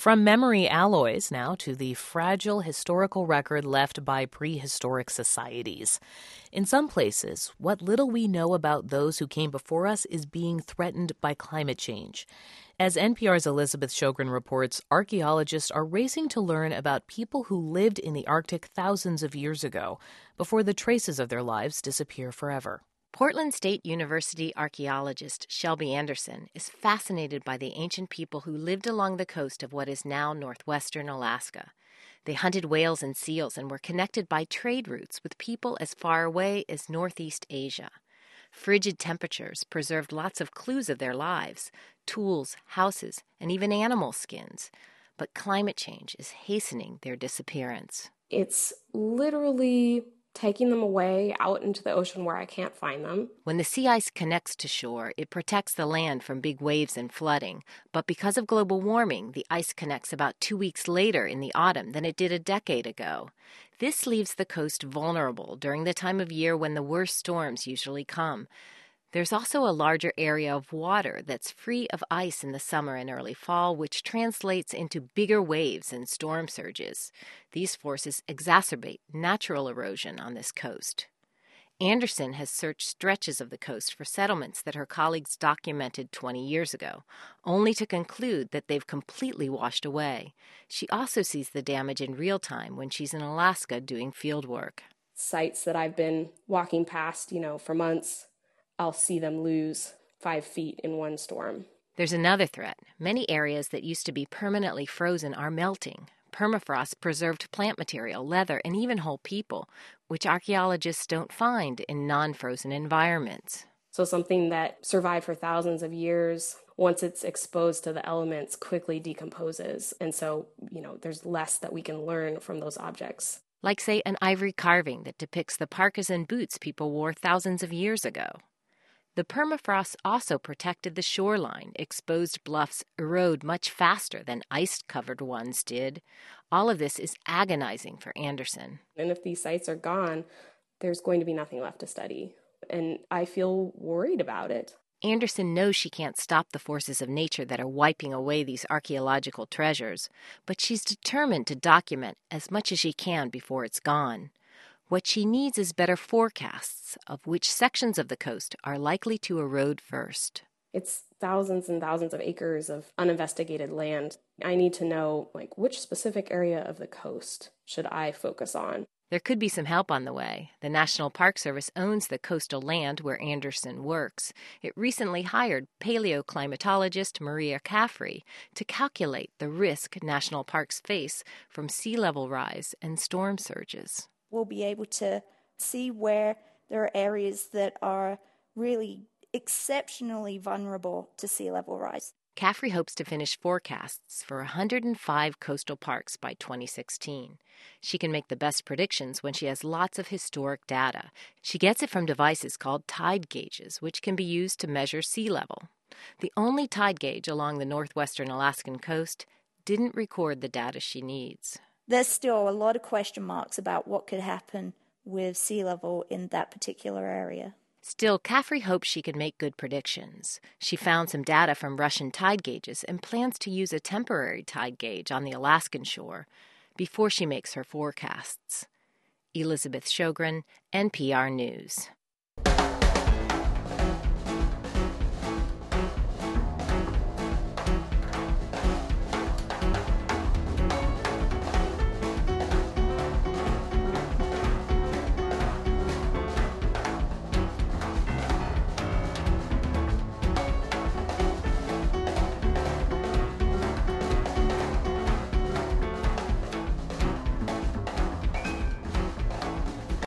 From memory alloys now to the fragile historical record left by prehistoric societies. In some places, what little we know about those who came before us is being threatened by climate change. As NPR's Elizabeth Shogren reports, archaeologists are racing to learn about people who lived in the Arctic thousands of years ago, before the traces of their lives disappear forever. Portland State University archaeologist Shelby Anderson is fascinated by the ancient people who lived along the coast of what is now northwestern Alaska. They hunted whales and seals and were connected by trade routes with people as far away as Northeast Asia. Frigid temperatures preserved lots of clues of their lives: tools, houses, and even animal skins. But climate change is hastening their disappearance. It's literally taking them away out into the ocean where I can't find them. When the sea ice connects to shore, it protects the land from big waves and flooding. But because of global warming, the ice connects about 2 weeks later in the autumn than it did a decade ago. This leaves the coast vulnerable during the time of year when the worst storms usually come. There's also a larger area of water that's free of ice in the summer and early fall, which translates into bigger waves and storm surges. These forces exacerbate natural erosion on this coast. Anderson has searched stretches of the coast for settlements that her colleagues documented 20 years ago, only to conclude that they've completely washed away. She also sees the damage in real time when she's in Alaska doing field work. Sites that I've been walking past, for months, I'll see them lose 5 feet in one storm. There's another threat. Many areas that used to be permanently frozen are melting. Permafrost preserved plant material, leather, and even whole people, which archaeologists don't find in non-frozen environments. So something that survived for thousands of years, once it's exposed to the elements, quickly decomposes. And so, there's less that we can learn from those objects. Like, say, an ivory carving that depicts the parkas and boots people wore thousands of years ago. The permafrost also protected the shoreline. Exposed bluffs erode much faster than ice-covered ones did. All of this is agonizing for Anderson. And if these sites are gone, there's going to be nothing left to study. And I feel worried about it. Anderson knows she can't stop the forces of nature that are wiping away these archaeological treasures, but she's determined to document as much as she can before it's gone. What she needs is better forecasts of which sections of the coast are likely to erode first. It's thousands and thousands of acres of uninvestigated land. I need to know, which specific area of the coast should I focus on? There could be some help on the way. The National Park Service owns the coastal land where Anderson works. It recently hired paleoclimatologist Maria Caffrey to calculate the risk national parks face from sea level rise and storm surges. We'll be able to see where there are areas that are really exceptionally vulnerable to sea level rise. Caffrey hopes to finish forecasts for 105 coastal parks by 2016. She can make the best predictions when she has lots of historic data. She gets it from devices called tide gauges, which can be used to measure sea level. The only tide gauge along the northwestern Alaskan coast didn't record the data she needs. There's still a lot of question marks about what could happen with sea level in that particular area. Still, Caffrey hopes she can make good predictions. She found some data from Russian tide gauges and plans to use a temporary tide gauge on the Alaskan shore before she makes her forecasts. Elizabeth Shogren, NPR News.